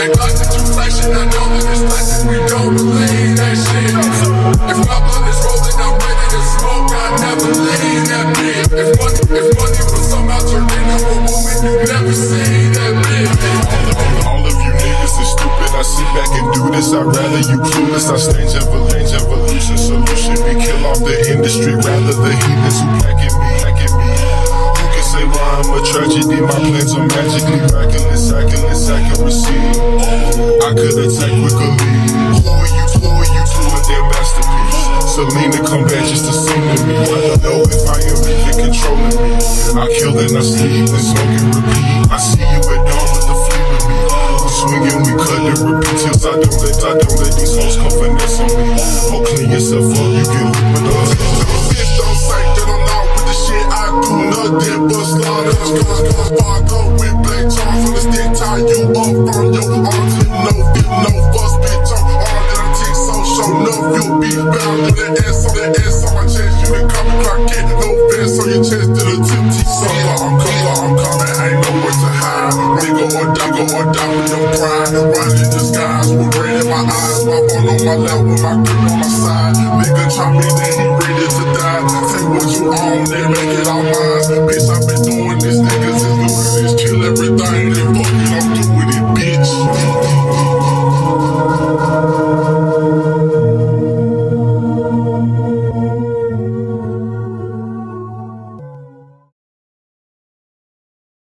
like that you flashing, I know that it's like that we don't believe that shit. If my blood is rolling, I'm ready to smoke, I never leave that bitch. If money was somehow turned into a woman, you never seen that bitch. All of you niggas is stupid, I sit back and do this, I'd rather you clueless. I stage evolution, solution be kill off the industry, rather the heathens who packing me. Who can say why I'm a tragedy? My plans are magically miraculous, accuracy. I could attack quickly. Who are you to a damn masterpiece? Selena come back just to sing to me. I don't know if I am even controlling me. I kill and I sleep and smoke and repeat. I see you at dawn with the flame of me. We swinging, we cut and repeat till I don't let these hoes come finesse on me. Oh, clean yourself up, you get lit with us. Bitch, don't say that I'm not with the shit. I do nothing but slaughter. Cause spark up with black charms on the stick, tie you up from your arms. No fuss, bitch, I'm hard and I take so show enough. You'll be bound to the S on my chest. You can call me Clark Kent, no fence on your chest to the tip. I'm coming, ain't nowhere to hide. Nigga or die with your pride. Riding in the skies with rain in my eyes. My phone on my lap with my grip on my side. Nigga try me, then he ready to die. Take what you own, then make it all mine. Bitch, I been doing this, niggas is doing this. Kill everything.